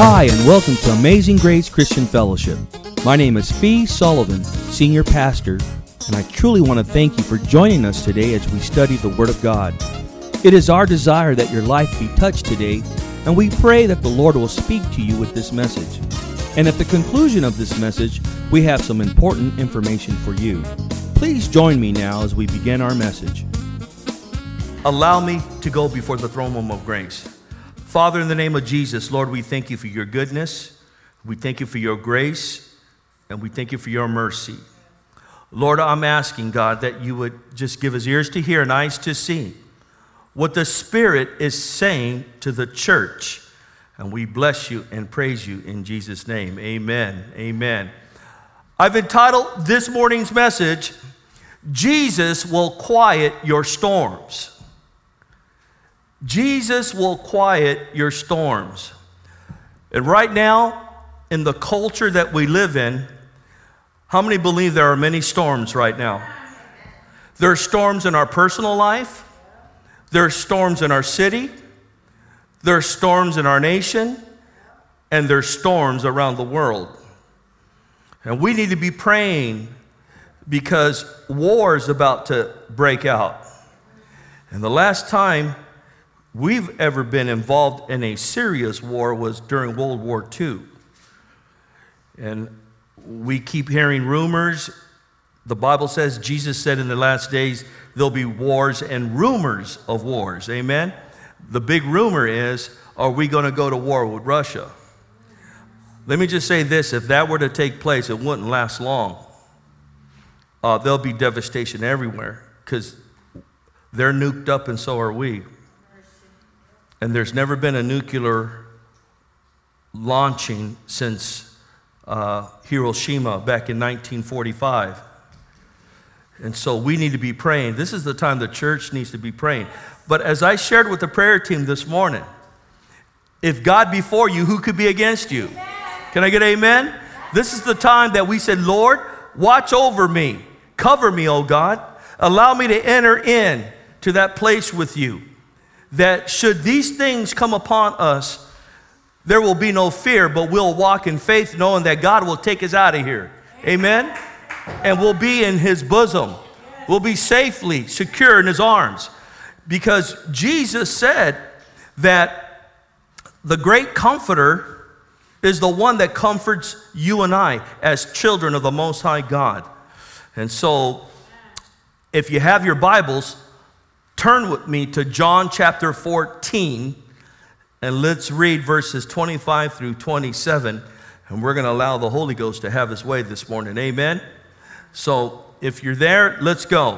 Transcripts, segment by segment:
Hi, and welcome to Amazing Grace Christian Fellowship. My name is Fee Sullivan, Senior Pastor, and I truly want to thank you for joining us today as we study the Word of God. It is our desire that your life be touched today, and we pray that the Lord will speak to you with this message. And at the conclusion of this message, we have some important information for you. Please join me now as we begin our message. Allow me to go before the throne room of grace. Father, in the name of Jesus, Lord, we thank you for your goodness. We thank you for your grace, and we thank you for your mercy. Lord, I'm asking, God, that you would just give us ears to hear and eyes to see what the Spirit is saying to the church. And we bless you and praise you in Jesus' name. Amen. Amen. I've entitled this morning's message, Jesus Will Quiet Your Storms. Jesus will quiet your storms. And right now, in the culture that we live in, how many believe there are many storms right now? There are storms in our personal life. There are storms in our city. There are storms in our nation. And there are storms around the world. And we need to be praying because war is about to break out. And the last time we've ever been involved in a serious war was during World War II. And we keep hearing rumors. The Bible says, Jesus said in the last days, there'll be wars and rumors of wars. Amen? The big rumor is, are we going to go to war with Russia? Let me just say this, if that were to take place, it wouldn't last long. There'll be devastation everywhere because they're nuked up and so are we. And there's never been a nuclear launching since Hiroshima back in 1945. And so we need to be praying. This is the time the church needs to be praying. But as I shared with the prayer team this morning, if God be for you, who could be against you? Can I get amen? This is the time that we said, Lord, watch over me. Cover me, oh God. Allow me to enter in to that place with you. That should these things come upon us, there will be no fear, but we'll walk in faith knowing that God will take us out of here. Amen? And we'll be in his bosom. We'll be safely secure in his arms. Because Jesus said that the great comforter is the one that comforts you and I as children of the Most High God. And so, if you have your Bibles, turn with me to John chapter 14, and let's read verses 25 through 27, and we're going to allow the Holy Ghost to have his way this morning. Amen? So, if you're there, let's go.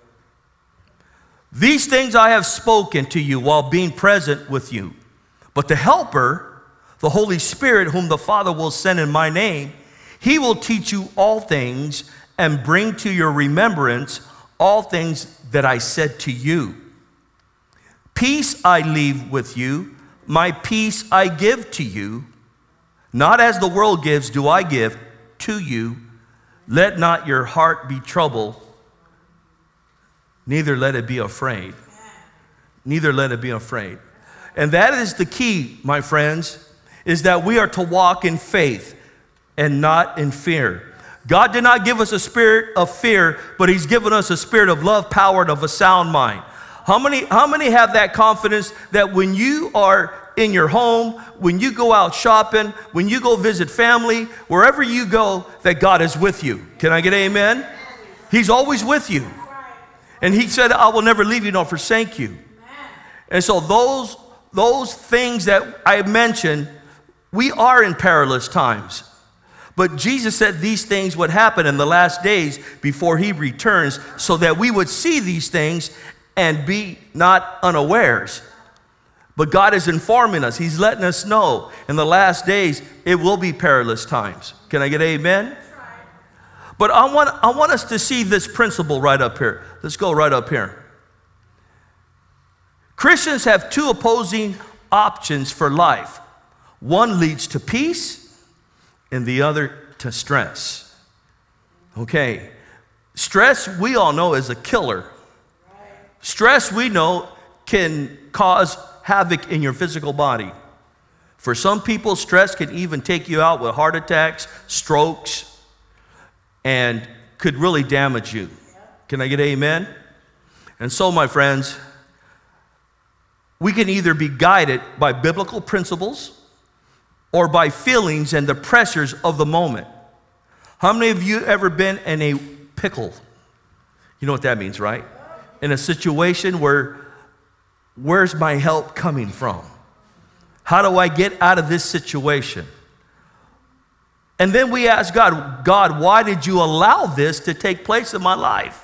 These things I have spoken to you while being present with you. But the Helper, the Holy Spirit, whom the Father will send in my name, he will teach you all things and bring to your remembrance all things that I said to you. Peace I leave with you, my peace I give to you. Not as the world gives do I give to you. Let not your heart be troubled, neither let it be afraid. Neither let it be afraid. And that is the key, my friends, is that we are to walk in faith and not in fear. God did not give us a spirit of fear, but he's given us a spirit of love, power, and of a sound mind. How many have that confidence that when you are in your home, when you go out shopping, when you go visit family, wherever you go, that God is with you? Can I get an amen? He's always with you. And he said, I will never leave you nor forsake you. And so those things that I mentioned, we are in perilous times. But Jesus said these things would happen in the last days before he returns so that we would see these things and be not unawares. But God is informing us. He's letting us know in the last days it will be perilous times. Can I get amen? But I want us to see this principle right up here. Let's go right up here. Christians have two opposing options for life. One leads to peace, and the other to stress. Okay, stress we all know is a killer. Stress we know can cause havoc in your physical body. For some people, stress can even take you out with heart attacks, strokes, and could really damage you. Can I get amen? And so, my friends, we can either be guided by biblical principles or by feelings and the pressures of the moment. How many of you ever been in a pickle? You know what that means, right? In a situation where, where's my help coming from? How do I get out of this situation? And then we ask God, God, why did you allow this to take place in my life?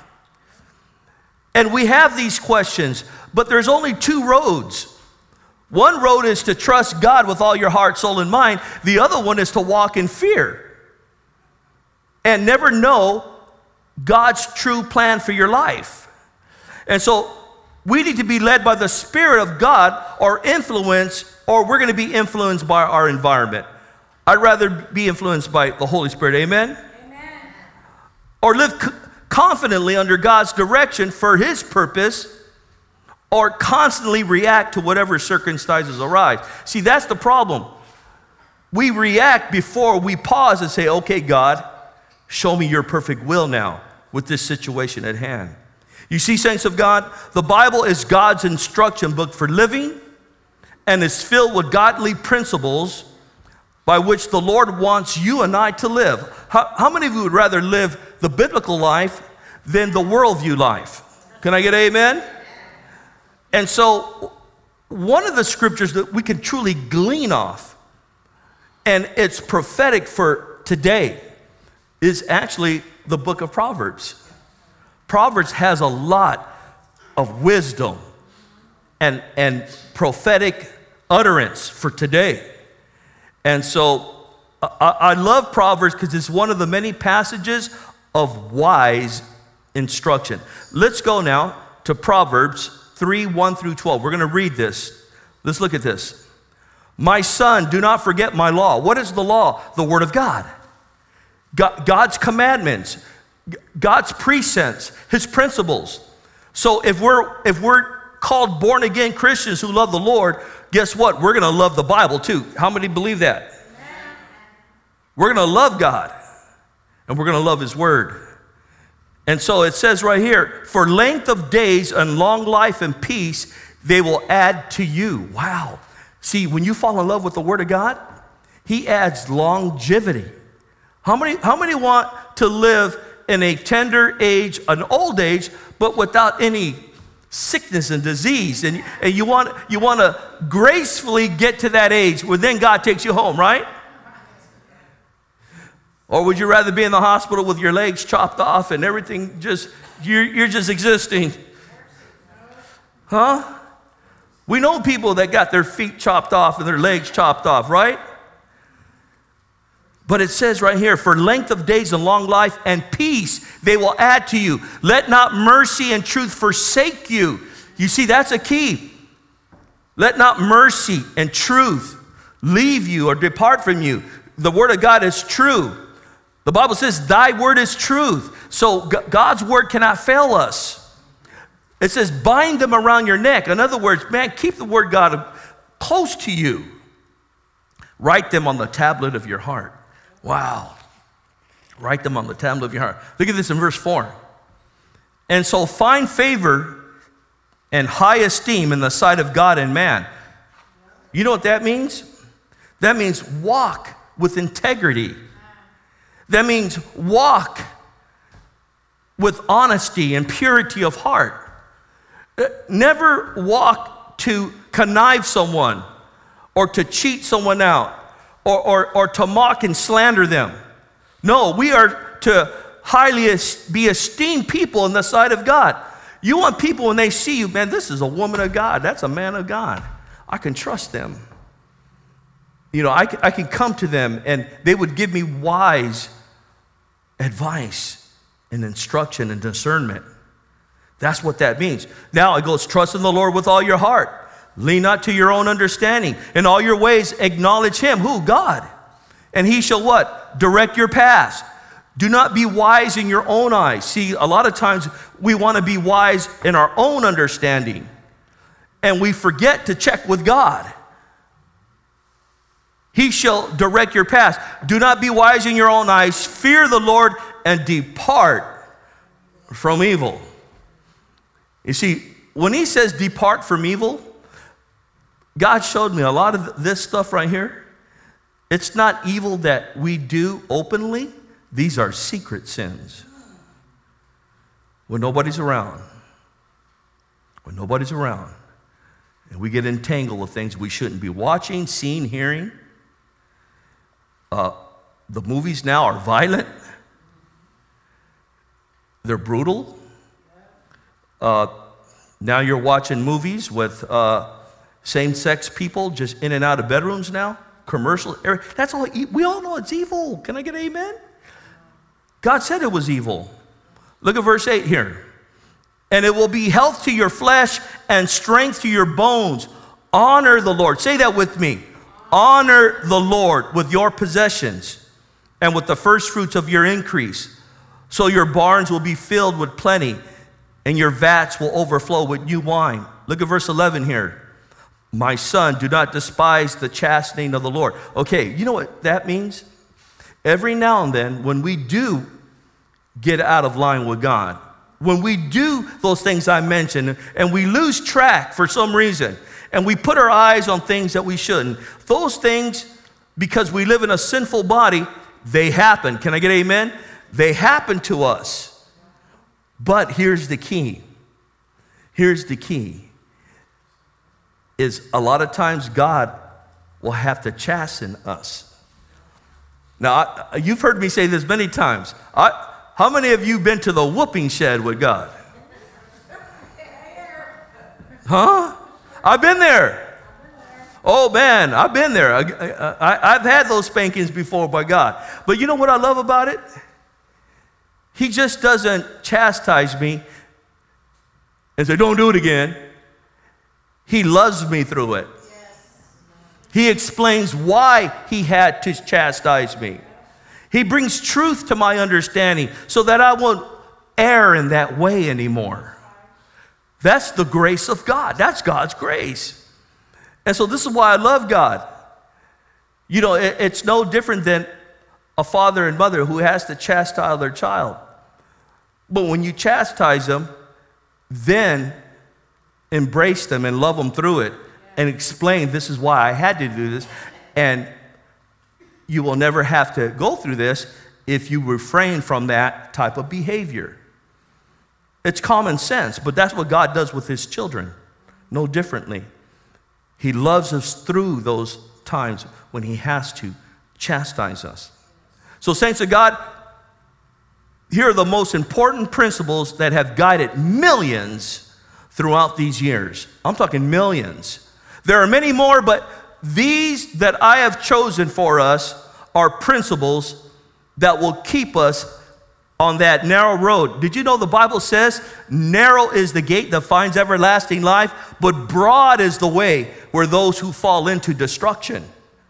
And we have these questions, but there's only two roads. One road is to trust God with all your heart, soul, and mind. The other one is to walk in fear and never know God's true plan for your life. And so we need to be led by the Spirit of God or we're going to be influenced by our environment. I'd rather be influenced by the Holy Spirit. Amen? Amen. Or live confidently under God's direction for His purpose, or constantly react to whatever circumstances arise. See, that's the problem. We react before we pause and say, okay, God, show me your perfect will now with this situation at hand. You see, saints of God, the Bible is God's instruction book for living and is filled with godly principles by which the Lord wants you and I to live. How many of you would rather live the biblical life than the worldview life? Can I get amen? And so one of the scriptures that we can truly glean off, and it's prophetic for today, is actually the book of Proverbs. Proverbs has a lot of wisdom and prophetic utterance for today. And so I love Proverbs because it's one of the many passages of wise instruction. Let's go now to Proverbs 3:1-12. We're going to read this. Let's look at this. My son, do not forget my law. What is the law? The word of God. God's commandments, God's precepts, His principles. So if we're called born again Christians who love the Lord, guess what? We're going to love the Bible too. How many believe that? We're going to love God and we're going to love His word. And so it says right here, for length of days and long life and peace, they will add to you. Wow. See, when you fall in love with the word of God, He adds longevity. How many want to live in a tender age, an old age, but without any sickness and disease? And you want to gracefully get to that age where then God takes you home, right? Or would you rather be in the hospital with your legs chopped off and everything you're just existing? Huh? We know people that got their feet chopped off and their legs chopped off, right? But it says right here, for length of days and long life and peace, they will add to you. Let not mercy and truth forsake you. You see, that's a key. Let not mercy and truth leave you or depart from you. The word of God is true. The Bible says, thy word is truth. So God's word cannot fail us. It says, bind them around your neck. In other words, man, keep the word God close to you. Write them on the tablet of your heart. Wow. Write them on the tablet of your heart. Look at this in verse 4. And so find favor and high esteem in the sight of God and man. You know what that means? That means walk with integrity. That means walk with honesty and purity of heart. Never walk to connive someone or to cheat someone out or to mock and slander them. No, we are to highly be esteemed people in the sight of God. You want people when they see you, man, this is a woman of God. That's a man of God. I can trust them. You know, I can come to them and they would give me wise advice and instruction and discernment. That's what that means. Now it goes, trust in the Lord with all your heart. Lean not to your own understanding. In all your ways acknowledge Him. Who? God. And He shall what? Direct your paths. Do not be wise in your own eyes. See, a lot of times we want to be wise in our own understanding. And we forget to check with God. He shall direct your paths. Do not be wise in your own eyes. Fear the Lord and depart from evil. You see, when he says depart from evil, God showed me a lot of this stuff right here. It's not evil that we do openly. These are secret sins. When nobody's around. When nobody's around. And we get entangled with things we shouldn't be watching, seeing, hearing. The movies now are violent. They're brutal. Now you're watching movies with same-sex people just in and out of bedrooms now. Commercial. That's all. We all know it's evil. Can I get an amen? God said it was evil. Look at verse 8 here. And it will be health to your flesh and strength to your bones. Honor the Lord. Say that with me. Honor the Lord with your possessions and with the first fruits of your increase. So your barns will be filled with plenty and your vats will overflow with new wine. Look at verse 11 here. My son, do not despise the chastening of the Lord. Okay, you know what that means? Every now and then, when we do get out of line with God, when we do those things I mentioned, and we lose track for some reason, and we put our eyes on things that we shouldn't, those things, because we live in a sinful body, they happen. Can I get amen? They happen to us. But here's the key. Here's the key. Is a lot of times God will have to chasten us. Now, you've heard me say this many times. How many of you been to the whooping shed with God? Huh? I've been there. Oh man, I've been there. I've had those spankings before by God. But you know what I love about it? He just doesn't chastise me and say, don't do it again. He loves me through it. He explains why he had to chastise me. He brings truth to my understanding so that I won't err in that way anymore. That's the grace of God. That's God's grace. And so this is why I love God. You know, it's no different than a father and mother who has to chastise their child. But when you chastise them, then embrace them and love them through it and explain, this is why I had to do this. And you will never have to go through this if you refrain from that type of behavior. It's common sense, but that's what God does with his children, no differently. He loves us through those times when he has to chastise us. So saints of God, here are the most important principles that have guided millions throughout these years. I'm talking millions. There are many more, but these that I have chosen for us are principles that will keep us on that narrow road. Did you know the Bible says, narrow is the gate that finds everlasting life, but broad is the way where those who fall into destruction.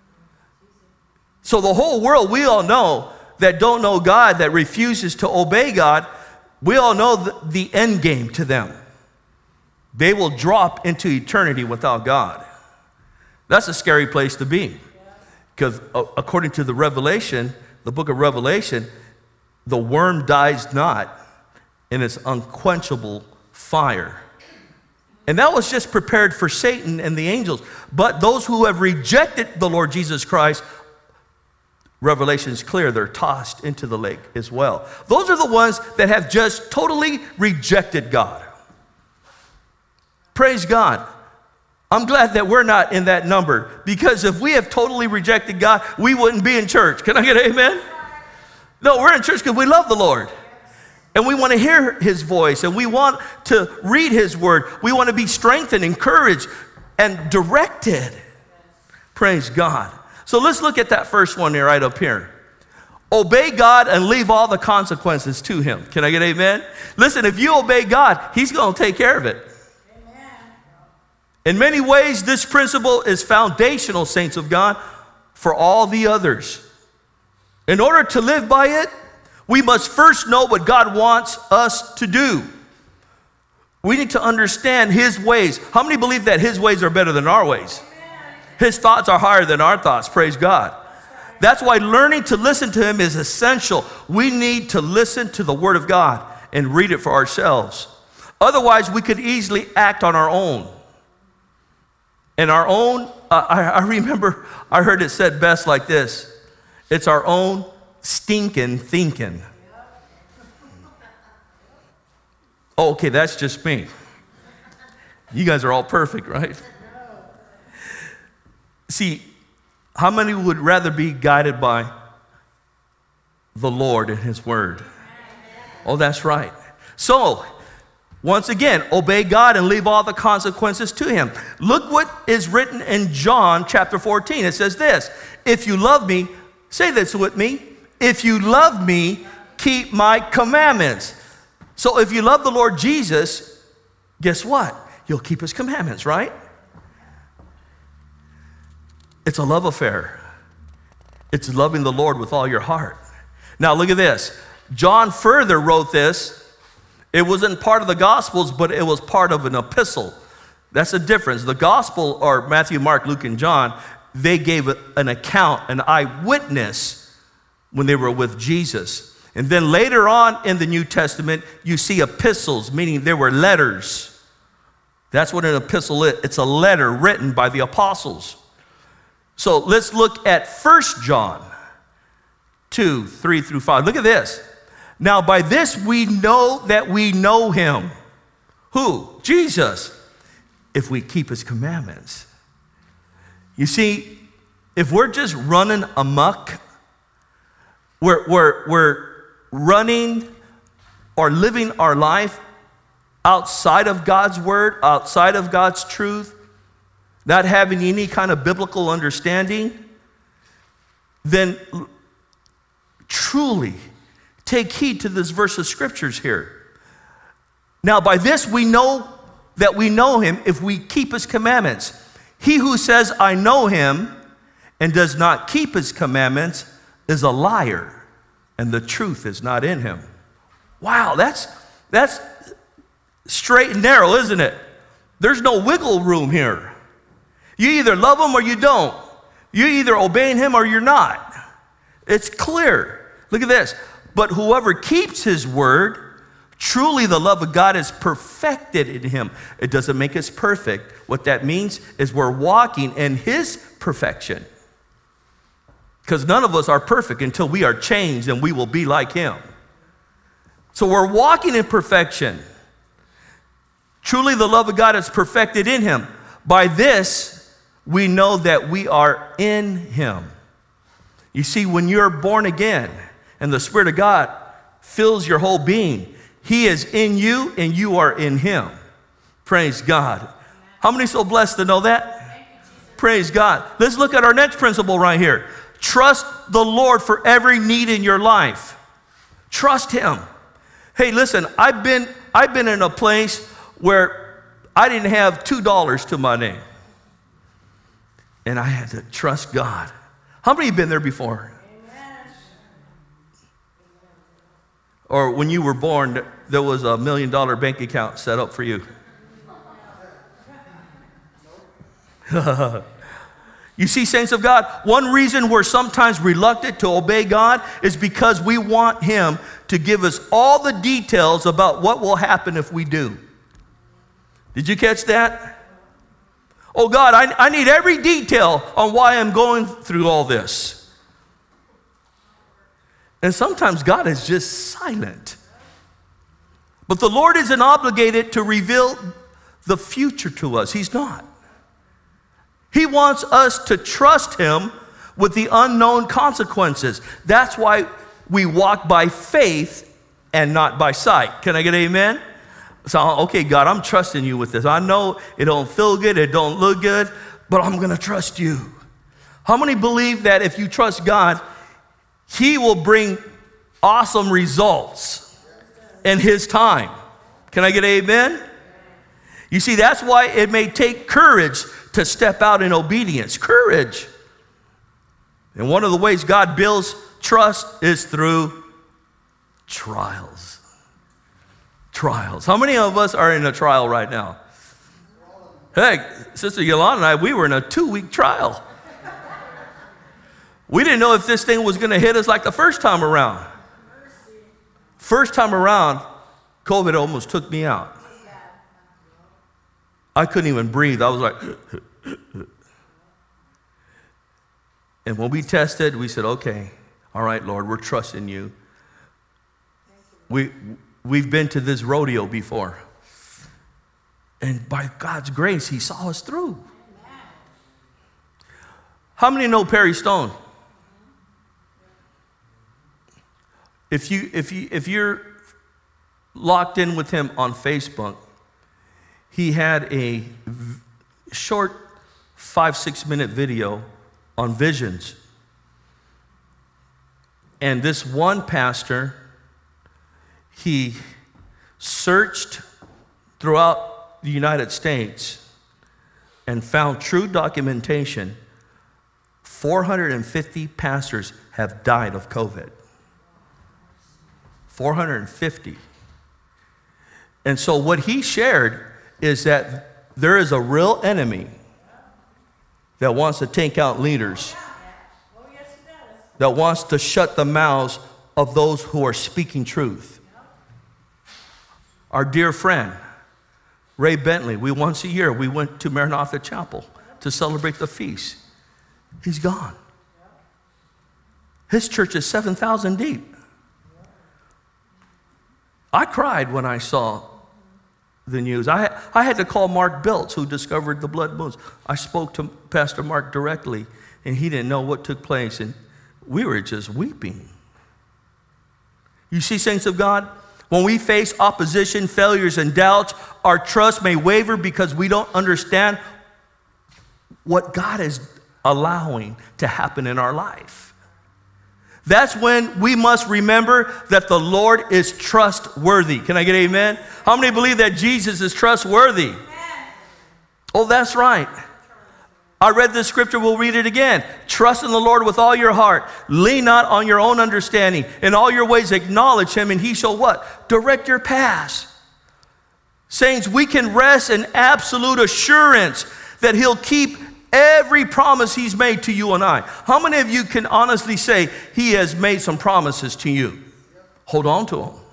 So the whole world, we all know, that don't know God, that refuses to obey God, we all know the end game to them. They will drop into eternity without God. That's a scary place to be. Because according to the Revelation, the book of Revelation, the worm dies not in its unquenchable fire. And that was just prepared for Satan and the angels. But those who have rejected the Lord Jesus Christ, Revelation is clear, they're tossed into the lake as well. Those are the ones that have just totally rejected God. Praise God. I'm glad that we're not in that number, because if we have totally rejected God, we wouldn't be in church. Can I get an amen? No, we're in church because we love the Lord. And we want to hear his voice, and we want to read his word. We want to be strengthened, encouraged, and directed. Praise God. So let's look at that first one here, right up here. Obey God and leave all the consequences to him. Can I get amen? Listen, if you obey God, he's going to take care of it. Amen. In many ways, this principle is foundational, saints of God, for all the others. In order to live by it, we must first know what God wants us to do. We need to understand his ways. How many believe that his ways are better than our ways? His thoughts are higher than our thoughts, praise God. That's why learning to listen to him is essential. We need to listen to the word of God and read it for ourselves. Otherwise, we could easily act on our own. And our own, I remember I heard it said best like this. It's our own stinking thinking. Oh, okay, that's just me. You guys are all perfect, right? See, how many would rather be guided by the Lord and his word? Oh, that's right. So, once again, obey God and leave all the consequences to him. Look what is written in John chapter 14. It says this, if you love me, say this with me, if you love me, keep my commandments. So if you love the Lord Jesus, guess what? You'll keep his commandments, right? It's a love affair. It's loving the Lord with all your heart. Now look at this. John further wrote this. It wasn't part of the Gospels, but it was part of an epistle. That's the difference. The Gospel, or Matthew, Mark, Luke, and John, they gave an account, an eyewitness when they were with Jesus. And then later on in the New Testament, you see epistles, meaning there were letters. That's what an epistle is. It's a letter written by the apostles. So let's look at 1 John 2, 3 through 5. Look at this. Now by this we know that we know him. Who? Jesus. If we keep his commandments. You see, if we're just running amok, we're running or living our life outside of God's word, outside of God's truth, not having any kind of biblical understanding, then truly take heed to this verse of scriptures here. Now, by this we know that we know him if we keep his commandments. He who says, I know him, and does not keep his commandments is a liar, and the truth is not in him. Wow, that's straight and narrow, isn't it? There's no wiggle room here. You either love him or you don't. You're either obeying him or you're not. It's clear. Look at this. But whoever keeps his word, truly the love of God is perfected in him. It doesn't make us perfect. What that means is we're walking in his perfection. Because none of us are perfect until we are changed and we will be like him. So we're walking in perfection. Truly the love of God is perfected in him. By this, we know that we are in him. You see, when you're born again and the Spirit of God fills your whole being, he is in you and you are in him. Praise God. How many so blessed to know that? Praise God. Let's look at our next principle right here. Trust the Lord for every need in your life. Trust him. Hey, listen, I've been in a place where I didn't have $2 to my name. And I had to trust God. How many have been there before? Amen. Or when you were born, there was $1 million bank account set up for you. You see, saints of God, one reason we're sometimes reluctant to obey God is because we want him to give us all the details about what will happen if we do. Did you catch that? Oh God, I need every detail on why I'm going through all this. And sometimes God is just silent. But the Lord isn't obligated to reveal the future to us. He's not. He wants us to trust him with the unknown consequences. That's why we walk by faith and not by sight. Can I get an amen? So, okay, God, I'm trusting you with this. I know it don't feel good, it don't look good, but I'm going to trust you. How many believe that if you trust God, he will bring awesome results in his time? Can I get an amen? You see, that's why it may take courage to step out in obedience. Courage. And one of the ways God builds trust is through trials. Trials. How many of us are in a trial right now? Hey, Sister Yolanda and I, we were in a 2-week trial. We didn't know if this thing was going to hit us like the first time around. First time around, COVID almost took me out. I couldn't even breathe. I was like, and when we tested, we said, okay, all right, Lord, we're trusting you. We've been to this rodeo before. And by God's grace, he saw us through. How many know Perry Stone? If you're locked in with him on Facebook, he had a short 5-6 minute video on visions. And this one pastor, he searched throughout the United States and found true documentation. 450 pastors have died of COVID. 450. And so what he shared is that there is a real enemy that wants to take out leaders, that wants to shut the mouths of those who are speaking truth. Our dear friend, Ray Bentley, once a year, we went to Maranatha Chapel to celebrate the feast. He's gone. His church is 7,000 deep. I cried when I saw the news. I had to call Mark Biltz, who discovered the blood moons. I spoke to Pastor Mark directly, and he didn't know what took place, and we were just weeping. You see, saints of God, when we face opposition, failures, and doubts, our trust may waver because we don't understand what God is allowing to happen in our life. That's when we must remember that the Lord is trustworthy. Can I get an amen? How many believe that Jesus is trustworthy? Amen. Oh, that's right. I read this scripture, we'll read it again. Trust in the Lord with all your heart. Lean not on your own understanding. In all your ways acknowledge him, and he shall what? Direct your paths. Saints, we can rest in absolute assurance that he'll keep every promise he's made to you and I. How many of you can honestly say he has made some promises to you? Hold on to them.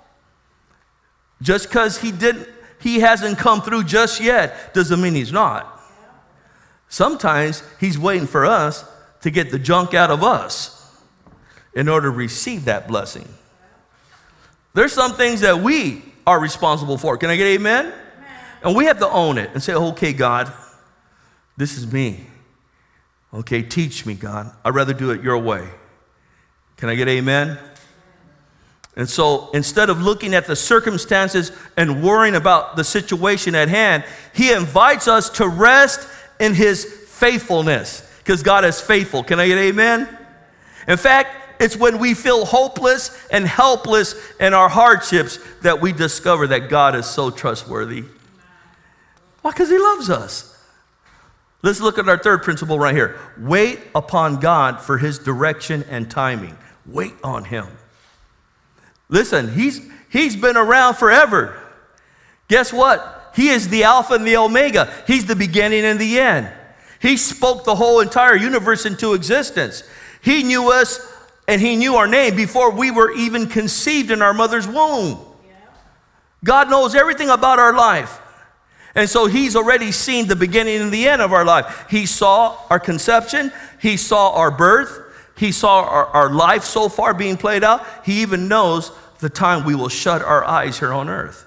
Just because he hasn't come through just yet doesn't mean he's not. Sometimes he's waiting for us to get the junk out of us in order to receive that blessing. There's some things that we are responsible for. Can I get amen? Amen. And we have to own it and say, okay, God, this is me. Okay, teach me, God. I'd rather do it your way. Can I get amen? And so instead of looking at the circumstances and worrying about the situation at hand, he invites us to rest in his faithfulness, because God is faithful. Can I get amen? In fact, it's when we feel hopeless and helpless in our hardships that we discover that God is so trustworthy. Why? Because he loves us. Let's look at our third principle right here. Wait upon God for his direction and timing. Wait on him. Listen, he's been around forever. Guess what? He is the Alpha and the Omega. He's the beginning and the end. He spoke the whole entire universe into existence. He knew us and he knew our name before we were even conceived in our mother's womb. God knows everything about our life. And so he's already seen the beginning and the end of our life. He saw our conception. He saw our birth. He saw our life so far being played out. He even knows the time we will shut our eyes here on earth.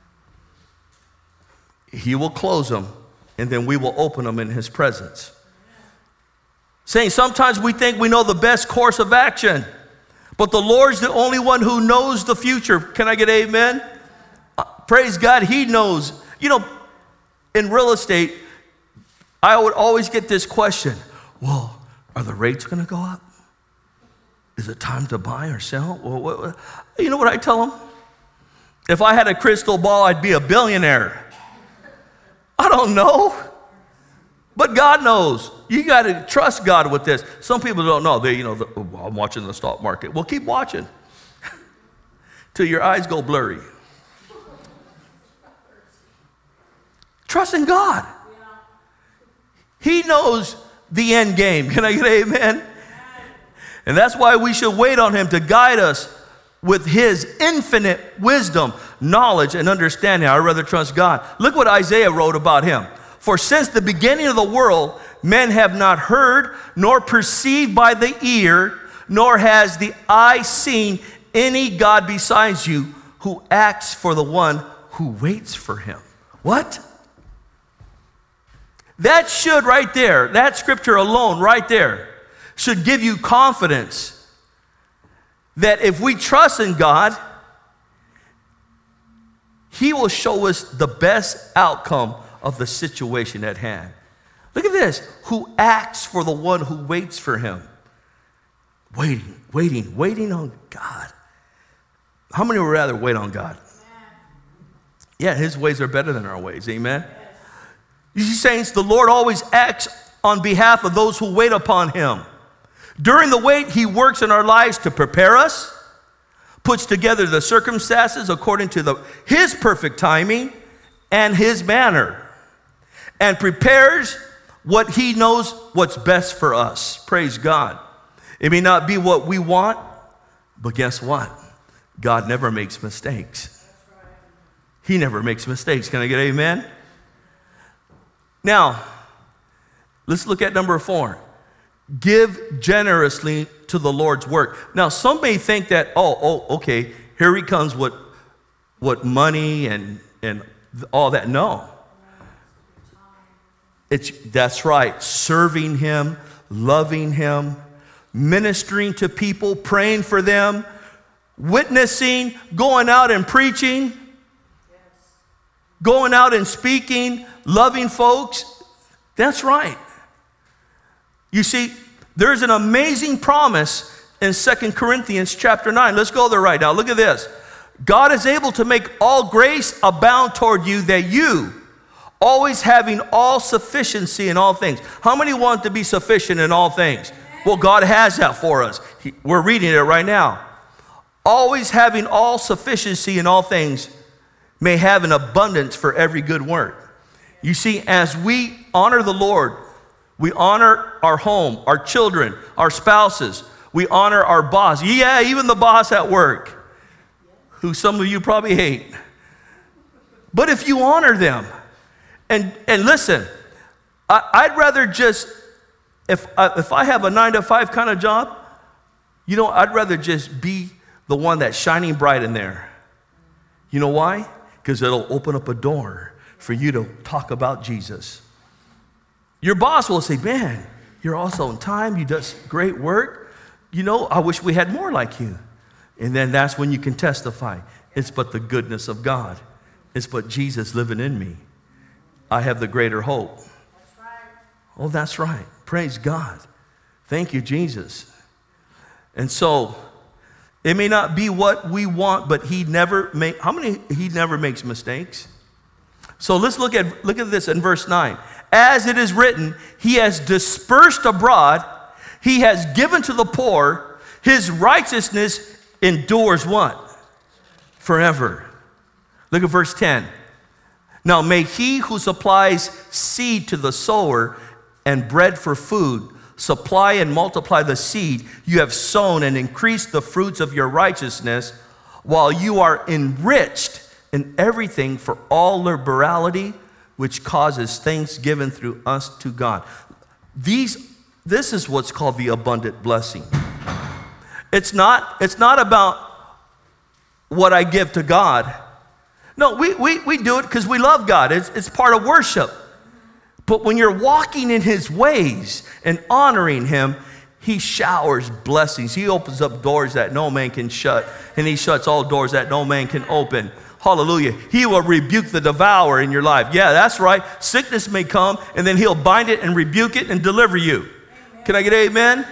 He will close them, and then we will open them in his presence. Saying sometimes we think we know the best course of action, but the Lord's the only one who knows the future. Can I get amen? Praise God, he knows. You know, in real estate, I would always get this question. Well, are the rates going to go up? Is it time to buy or sell? Well, you know what I tell them? If I had a crystal ball, I'd be a billionaire. I don't know. But God knows. You got to trust God with this. Some people don't know. I'm watching the stock market. Well, keep watching till your eyes go blurry. Trust in God. knows the end game. Can I get an amen? And that's why we should wait on him to guide us with his infinite wisdom, knowledge, and understanding. I'd rather trust God. Look what Isaiah wrote about him. For since the beginning of the world, men have not heard, nor perceived by the ear, nor has the eye seen any God besides you who acts for the one who waits for him. What? That should right there, that scripture alone right there, should give you confidence that if we trust in God, he will show us the best outcome of the situation at hand. Look at this. Who acts for the one who waits for him. Waiting on God. How many would rather wait on God? Yeah, his ways are better than our ways. Amen. You see, saints, the Lord always acts on behalf of those who wait upon him. During the wait, he works in our lives to prepare us, puts together the circumstances according to his perfect timing and his manner, and prepares what he knows what's best for us. Praise God. It may not be what we want, but guess what? God never makes mistakes. He never makes mistakes. Can I get amen? Now, let's look at number 4. Give generously to the Lord's work. Now, some may think that, okay, here he comes with money and all that. No. That's right. Serving him, loving him, ministering to people, praying for them, witnessing, going out and preaching, going out and speaking, loving folks. That's right. You see, there's an amazing promise in 2 Corinthians chapter 9. Let's go there right now. Look at this. God is able to make all grace abound toward you, that you, always having all sufficiency in all things. How many want to be sufficient in all things? Well, God has that for us. We're reading it right now. Always having all sufficiency in all things, may have an abundance for every good work. You see, as we honor the Lord, we honor our home, our children, our spouses. We honor our boss. Yeah, even the boss at work, who some of you probably hate. But if you honor them, and listen, I'd rather just, if I have a 9-to-5 kind of job, I'd rather just be the one that's shining bright in there. You know why? Because it'll open up a door for you to talk about Jesus. Your boss will say, man, you're also on time. You do great work. I wish we had more like you. And then that's when you can testify. It's but the goodness of God. It's but Jesus living in me. I have the greater hope. That's right. Oh, that's right. Praise God. Thank you, Jesus. And so, it may not be what we want, but he never makes mistakes. So let's look at this in verse 9. As it is written, he has dispersed abroad, he has given to the poor, his righteousness endures what? Forever. Look at verse 10. Now may he who supplies seed to the sower and bread for food supply and multiply the seed you have sown and increase the fruits of your righteousness, while you are enriched in everything for all liberality, which causes thanksgiving through us to God. This is what's called the abundant blessing. It's not about what I give to God. No, we do it because we love God. It's part of worship. But when you're walking in his ways and honoring him, he showers blessings. He opens up doors that no man can shut, and he shuts all doors that no man can open. Hallelujah. He will rebuke the devourer in your life. Yeah, that's right. Sickness may come, and then he'll bind it and rebuke it and deliver you. Amen. Can I get amen?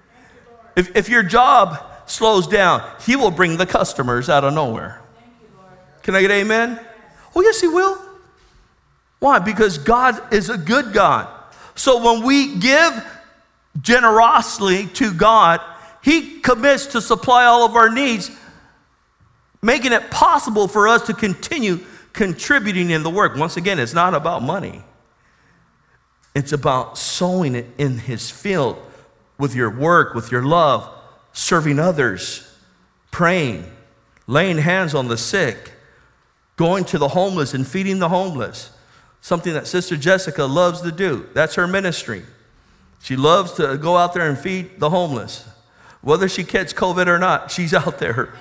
If your job slows down, he will bring the customers out of nowhere. Thank you, Lord. Can I get amen? Yes. Oh, yes, he will. Why? Because God is a good God. So when we give generously to God, he commits to supply all of our needs, making it possible for us to continue contributing in the work. Once again, it's not about money. It's about sowing it in his field with your work, with your love, serving others, praying, laying hands on the sick, going to the homeless and feeding the homeless, something that Sister Jessica loves to do. That's her ministry. She loves to go out there and feed the homeless. Whether she catches COVID or not, she's out there.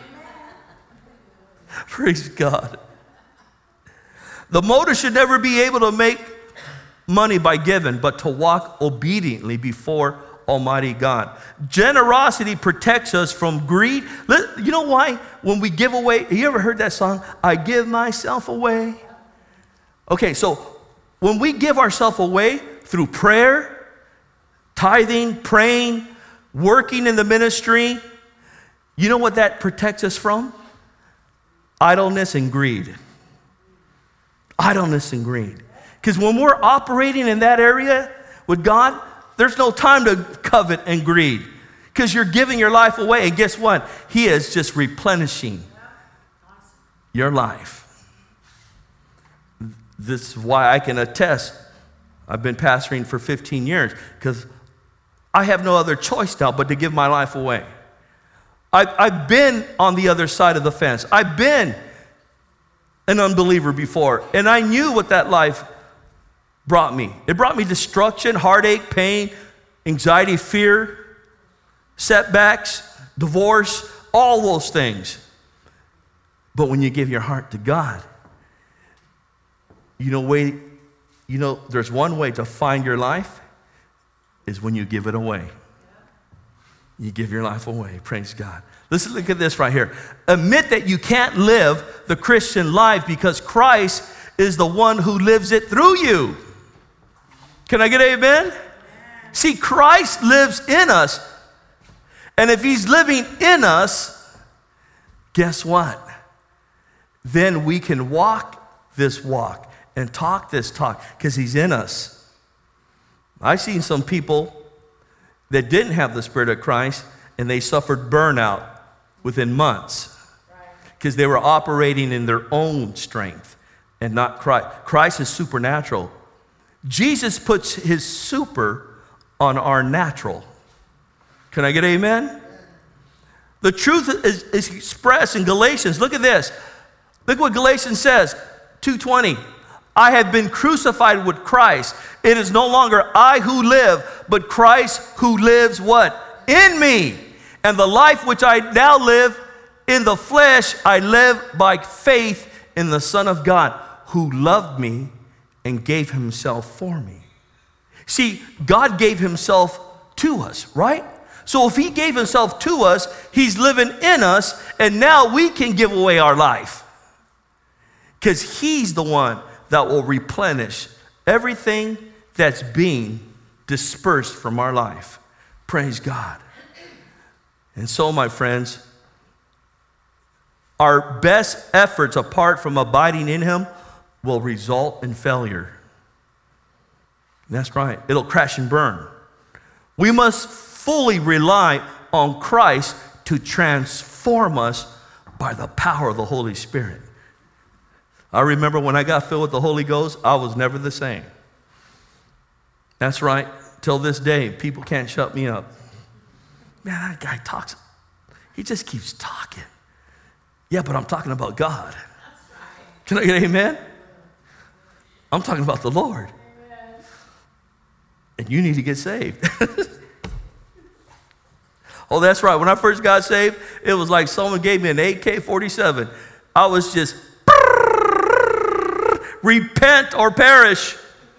Praise God. The motive should never be able to make money by giving, but to walk obediently before Almighty God. Generosity protects us from greed. You know why? When we give away, you ever heard that song? I give myself away. Okay, so when we give ourselves away through prayer, tithing, praying, working in the ministry, you know what that protects us from? Idleness and greed. Idleness and greed. Because when we're operating in that area with God, there's no time to covet and greed. Because you're giving your life away. And guess what? He is just replenishing your life. This is why I can attest. I've been pastoring for 15 years because I have no other choice now but to give my life away. I've been on the other side of the fence. I've been an unbeliever before, and I knew what that life brought me. It brought me destruction, heartache, pain, anxiety, fear, setbacks, divorce, all those things. But when you give your heart to God, there's one way to find your life is when you give it away. You give your life away. Praise God. Listen, look at this right here. Admit that you can't live the Christian life because Christ is the one who lives it through you. Can I get an amen? See, Christ lives in us. And if he's living in us, guess what? Then we can walk this walk and talk this talk because he's in us. I've seen some people that didn't have the Spirit of Christ and they suffered burnout within months because they were operating in their own strength and not Christ. Christ is supernatural. Jesus puts his super on our natural. Can I get an amen? The truth is expressed in Galatians. Look at this. Look what Galatians says, 2:20. I have been crucified with Christ. It is no longer I who live, but Christ who lives what? In me. And the life which I now live in the flesh, I live by faith in the Son of God who loved me and gave himself for me. See, God gave himself to us, right? So if he gave himself to us, he's living in us, and now we can give away our life. Because he's the one that will replenish everything that's being dispersed from our life. Praise God. And so, my friends, our best efforts apart from abiding in him will result in failure. That's right. It'll crash and burn. We must fully rely on Christ to transform us by the power of the Holy Spirit. I remember when I got filled with the Holy Ghost, I was never the same. That's right. Till this day, people can't shut me up. Man, that guy talks. He just keeps talking. Yeah, but I'm talking about God. Can I get an amen? I'm talking about the Lord. And you need to get saved. Oh, that's right. When I first got saved, it was like someone gave me an AK-47. I was just, repent or perish.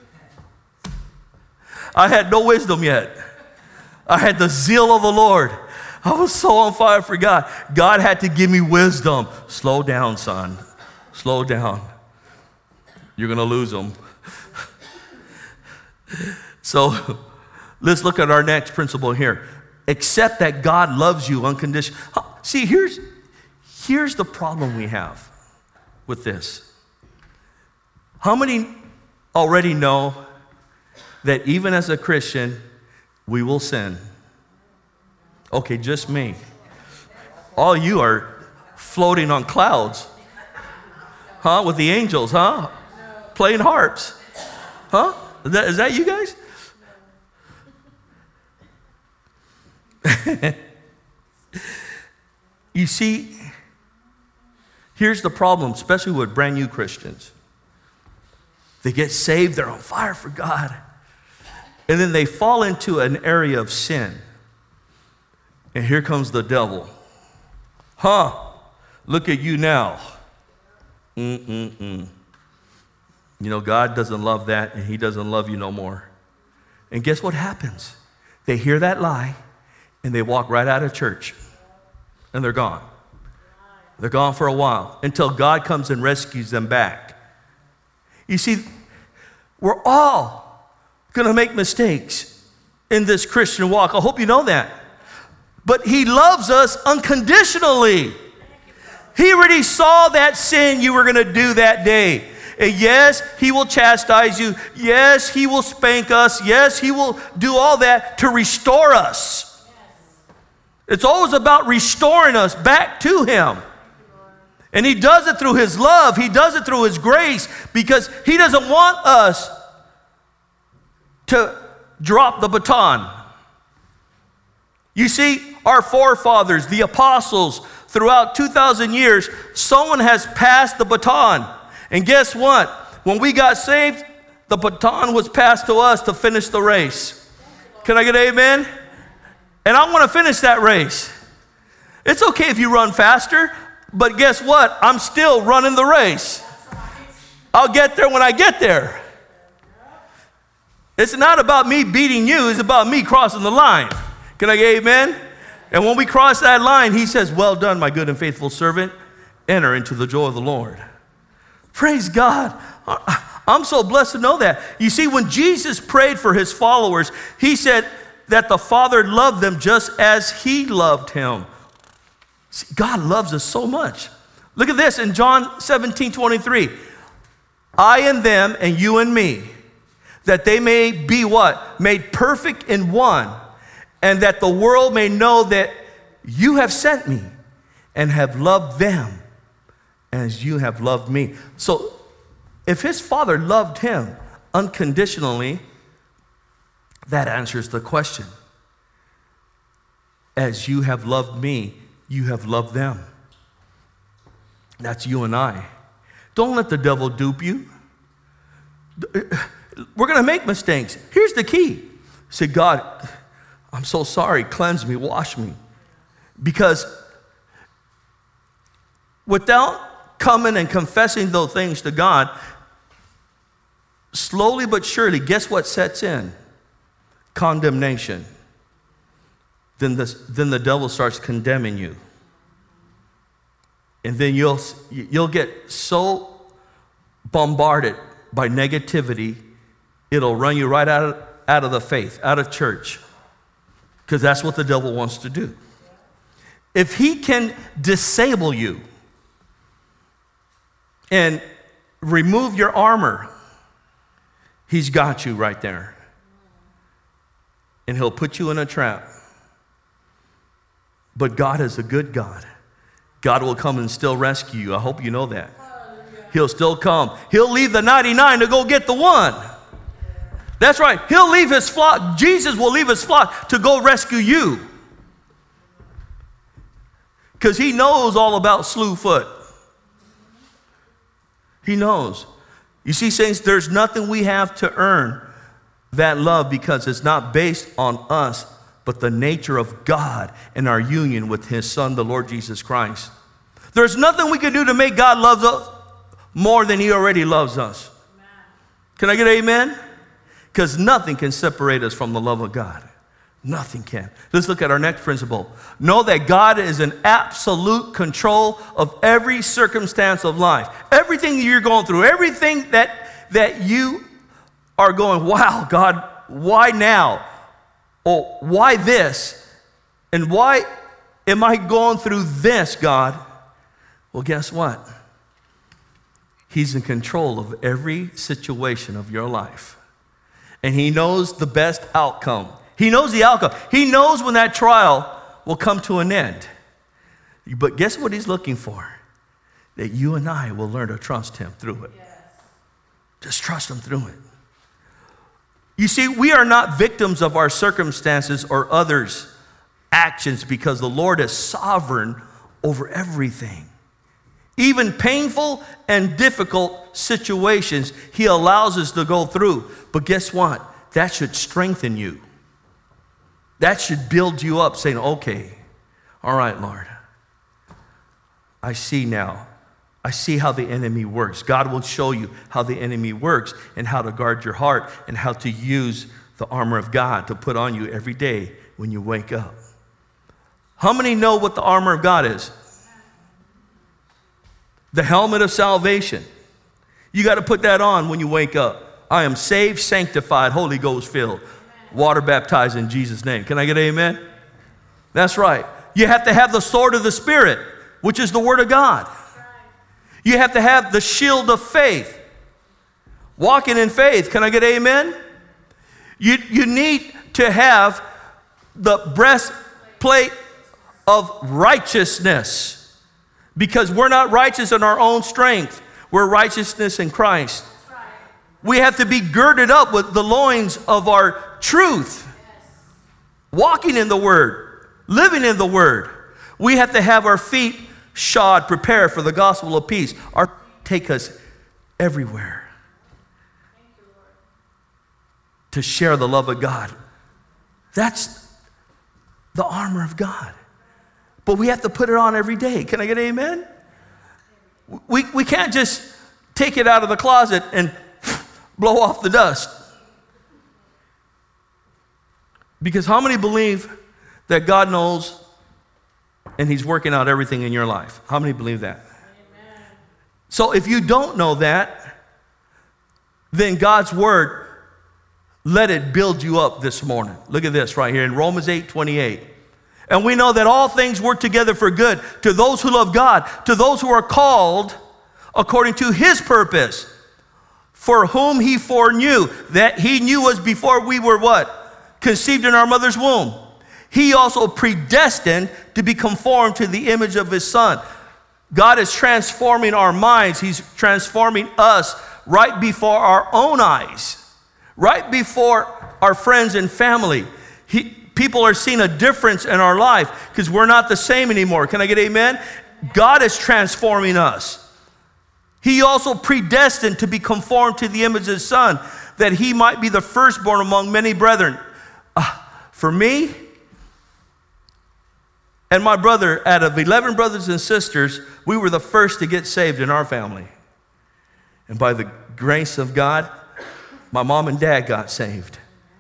I had no wisdom yet. I had the zeal of the Lord. I was so on fire for God. God had to give me wisdom. Slow down, son. Slow down. You're going to lose them. So let's look at our next principle here. Accept that God loves you unconditionally. See, here's the problem we have with this. How many already know that even as a Christian, we will sin? Okay, just me. All you are floating on clouds. Huh? With the angels, huh? Playing harps. Huh? Is that you guys? You see, here's the problem, especially with brand new Christians. They get saved, they're on fire for God. And then they fall into an area of sin. And here comes the devil. Look at you now. You know, God doesn't love that, and he doesn't love you no more. And guess what happens? They hear that lie, and they walk right out of church. And they're gone. They're gone for a while until God comes and rescues them back. You see, we're all going to make mistakes in this Christian walk. I hope you know that. But he loves us unconditionally. He already saw that sin you were going to do that day. And yes, he will chastise you. Yes, he will spank us. Yes, he will do all that to restore us. It's always about restoring us back to him. And he does it through his love. He does it through his grace, because he doesn't want us to drop the baton. You see, our forefathers, the apostles, throughout 2,000 years, someone has passed the baton. And guess what? When we got saved, the baton was passed to us to finish the race. Can I get an amen? And I want to finish that race. It's okay if you run faster, but guess what? I'm still running the race. I'll get there when I get there. It's not about me beating you. It's about me crossing the line. Can I get amen? And when we cross that line, he says, well done, my good and faithful servant. Enter into the joy of the Lord. Praise God. I'm so blessed to know that. You see, when Jesus prayed for his followers, he said that the Father loved them just as he loved him. See, God loves us so much. Look at this in John 17:23. I and them and you and me, that they may be what? Made perfect in one, and that the world may know that you have sent me and have loved them as you have loved me. So if his Father loved him unconditionally, that answers the question. As you have loved me, you have loved them. That's you and I. Don't let the devil dupe you. We're going to make mistakes. Here's the key. Say, God, I'm so sorry. Cleanse me, wash me. Because without coming and confessing those things to God, slowly but surely, guess what sets in? Condemnation. Then the devil starts condemning you. And then you'll get so bombarded by negativity, it'll run you right out of the faith, out of church. Because that's what the devil wants to do. If he can disable you and remove your armor, he's got you right there. And he'll put you in a trap. But God is a good God. God will come and still rescue you. I hope you know that. He'll still come. He'll leave the 99 to go get the one. That's right. He'll leave his flock. Jesus will leave his flock to go rescue you. Because he knows all about Slewfoot. He knows. You see, saints, there's nothing we have to earn that love, because it's not based on us, but the nature of God and our union with his Son, the Lord Jesus Christ. There's nothing we can do to make God love us more than he already loves us. Amen. Can I get an amen? Because nothing can separate us from the love of God. Nothing can. Let's look at our next principle. Know that God is in absolute control of every circumstance of life. Everything you're going through, everything that you are going, wow, God, why now? Or why this? And why am I going through this, God? Well, guess what? He's in control of every situation of your life. And he knows the best outcome. He knows the outcome. He knows when that trial will come to an end. But guess what he's looking for? That you and I will learn to trust him through it. Yes. Just trust him through it. You see, we are not victims of our circumstances or others' actions because the Lord is sovereign over everything. Even painful and difficult situations, He allows us to go through. But guess what? That should strengthen you. That should build you up, saying, okay, all right, Lord, I see now. I see how the enemy works. God will show you how the enemy works and how to guard your heart and how to use the armor of God to put on you every day when you wake up. How many know what the armor of God is? The helmet of salvation. You got to put that on when you wake up. I am saved, sanctified, Holy Ghost filled, water baptized in Jesus' name. Can I get an amen? That's right. You have to have the sword of the Spirit, which is the Word of God. You have to have the shield of faith. Walking in faith. Can I get amen? You need to have the breastplate of righteousness. Because we're not righteous in our own strength. We're righteousness in Christ. We have to be girded up with the loins of our truth. Walking in the Word. Living in the Word. We have to have our feet shod, prepared for the gospel of peace. Our feet take us everywhere to share the love of God. That's the armor of God. But we have to put it on every day. Can I get an amen? We can't just take it out of the closet and blow off the dust. Because how many believe that God knows and He's working out everything in your life? How many believe that? Amen. So if you don't know that, then God's Word, let it build you up this morning. Look at this right here in Romans 8:28. And we know that all things work together for good to those who love God, to those who are called according to His purpose, for whom He foreknew, that He knew us before we were what? Conceived in our mother's womb. He also predestined to be conformed to the image of His Son. God is transforming our minds. He's transforming us right before our own eyes, right before our friends and family. People are seeing a difference in our life because we're not the same anymore. Can I get amen? God is transforming us. He also predestined to be conformed to the image of His Son, that He might be the firstborn among many brethren. For me and my brother, out of 11 brothers and sisters, we were the first to get saved in our family. And by the grace of God, my mom and dad got saved.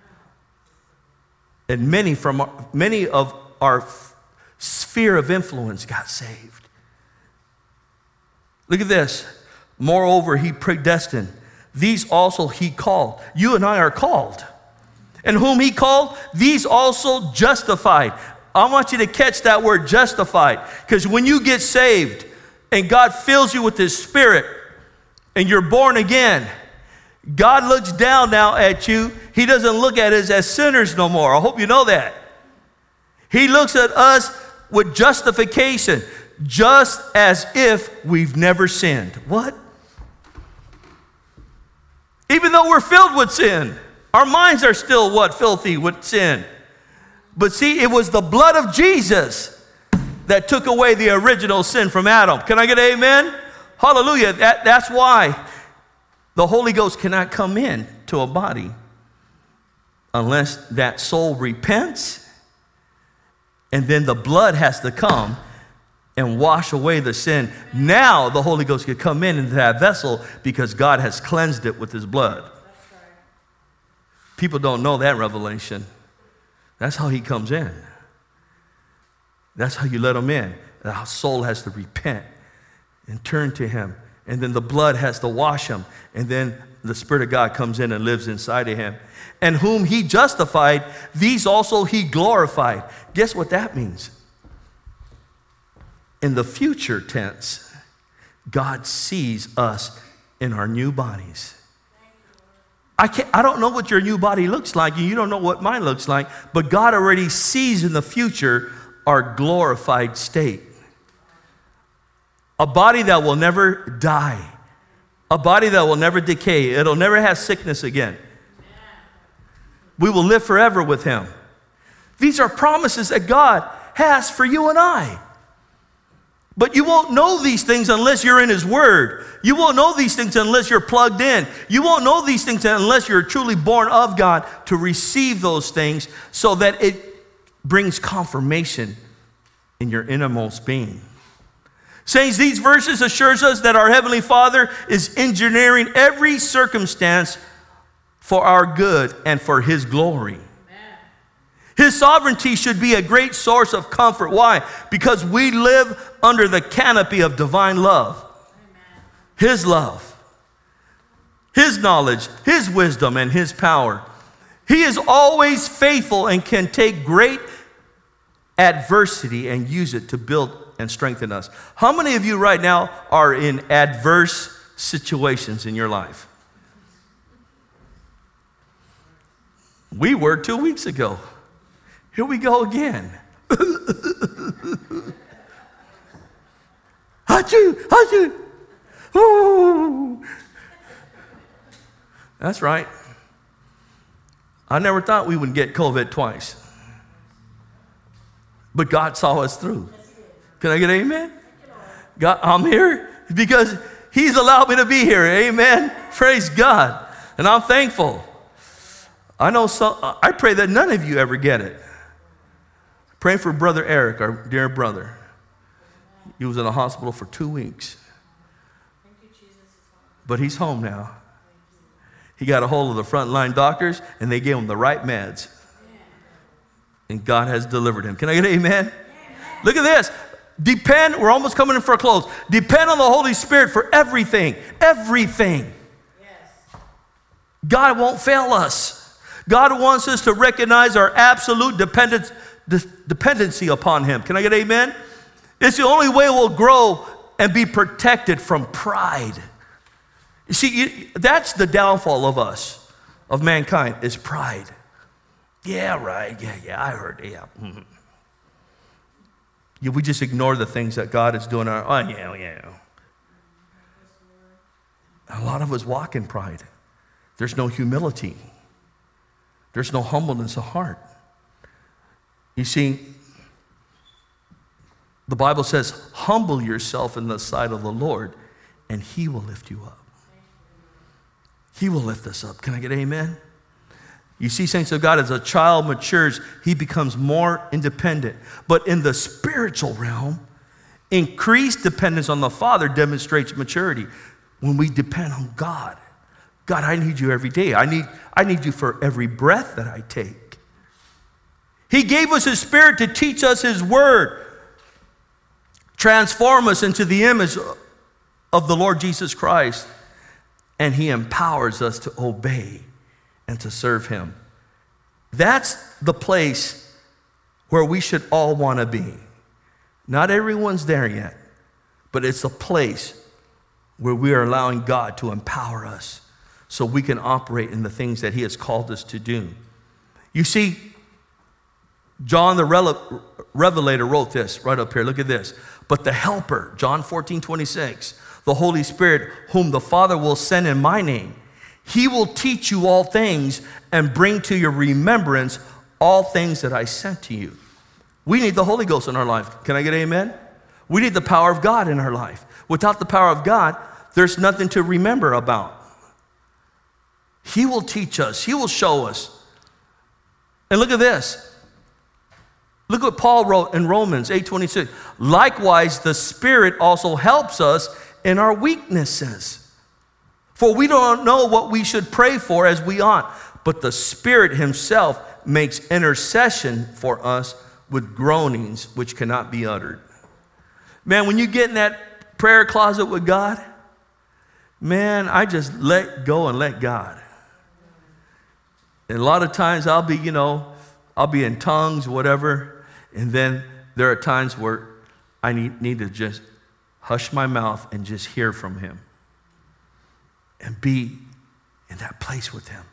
And many of our sphere of influence got saved. Look at this. Moreover, He predestined. These also He called. You and I are called. And whom He called, these also justified. I want you to catch that word justified. Because when you get saved and God fills you with His Spirit and you're born again, God looks down now at you. He doesn't look at us as sinners no more. I hope you know that. He looks at us with justification, just as if we've never sinned. What? Even though we're filled with sin, our minds are still what? Filthy with sin. But see, it was the blood of Jesus that took away the original sin from Adam. Can I get an amen? Hallelujah. That's why the Holy Ghost cannot come in to a body unless that soul repents, and then the blood has to come and wash away the sin. Now the Holy Ghost can come in into that vessel because God has cleansed it with His blood. That's right. People don't know that revelation. That's how He comes in. That's how you let Him in. The soul has to repent and turn to Him. And then the blood has to wash him. And then the Spirit of God comes in and lives inside of him. And whom He justified, these also He glorified. Guess what that means? In the future tense, God sees us in our new bodies. I don't know what your new body looks like, and you don't know what mine looks like, but God already sees in the future our glorified state. A body that will never die. A body that will never decay. It'll never have sickness again. We will live forever with Him. These are promises that God has for you and I. But you won't know these things unless you're in His Word. You won't know these things unless you're plugged in. You won't know these things unless you're truly born of God to receive those things so that it brings confirmation in your innermost being. Saints, these verses assures us that our Heavenly Father is engineering every circumstance for our good and for His glory. His sovereignty should be a great source of comfort. Why? Because we live under the canopy of divine love. Amen. His love, His knowledge, His wisdom, and His power. He is always faithful and can take great adversity and use it to build and strengthen us. How many of you right now are in adverse situations in your life? We were 2 weeks ago. Here we go again. Achoo. Ooh. That's right. I never thought we would get COVID twice. But God saw us through. Can I get an amen? God, I'm here because He's allowed me to be here. Amen. Praise God. And I'm thankful. I pray that none of you ever get it. Pray for Brother Eric, our dear brother. He was in the hospital for 2 weeks. But he's home now. He got a hold of the frontline doctors, and they gave him the right meds. And God has delivered him. Can I get an amen? Amen. Look at this. We're almost coming in for a close. Depend on the Holy Spirit for everything. Everything. Yes. God won't fail us. God wants us to recognize our absolute dependency upon Him. Can I get amen? It's the only way we'll grow and be protected from pride. You see, that's the downfall of us, of mankind, is pride. Yeah, right. Yeah, I heard. Yeah. Mm-hmm. We just ignore the things that God is doing. Yeah. A lot of us walk in pride. There's no humility. There's no humbleness of heart. You see, the Bible says, humble yourself in the sight of the Lord, and He will lift you up. He will lift us up. Can I get amen? You see, saints of God, as a child matures, he becomes more independent. But in the spiritual realm, increased dependence on the Father demonstrates maturity. When we depend on God, God, I need you every day. I need you for every breath that I take. He gave us His Spirit to teach us His Word, transform us into the image of the Lord Jesus Christ, and He empowers us to obey and to serve Him. That's the place where we should all want to be. Not everyone's there yet, but it's a place where we are allowing God to empower us so we can operate in the things that He has called us to do. You see, John the Revelator wrote this right up here. Look at this. But the Helper, John 14:26, the Holy Spirit, whom the Father will send in my name, He will teach you all things and bring to your remembrance all things that I sent to you. We need the Holy Ghost in our life. Can I get amen? We need the power of God in our life. Without the power of God, there's nothing to remember about. He will teach us. He will show us. And look at this. Look what Paul wrote in Romans 8:26. Likewise, the Spirit also helps us in our weaknesses. For we don't know what we should pray for as we ought, but the Spirit Himself makes intercession for us with groanings which cannot be uttered. Man, when you get in that prayer closet with God, man, I just let go and let God. And a lot of times I'll be in tongues, whatever, and then there are times where I need to just hush my mouth and just hear from Him and be in that place with Him,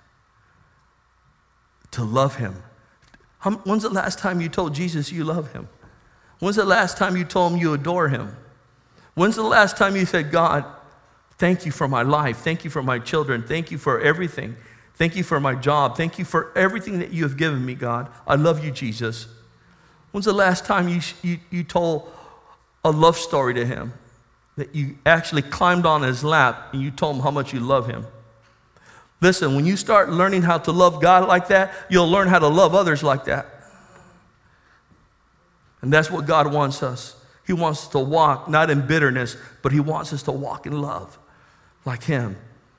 to love Him. When's the last time you told Jesus you love Him? When's the last time you told Him you adore Him? When's the last time you said, God, thank you for my life. Thank you for my children. Thank you for everything. Thank you for my job. Thank you for everything that you have given me, God. I love you, Jesus. When's the last time you told a love story to him? That you actually climbed on his lap and you told him how much you love him? Listen, when you start learning how to love God like that, you'll learn how to love others like that. And that's what God wants us. He wants us to walk not in bitterness, but he wants us to walk in love like him.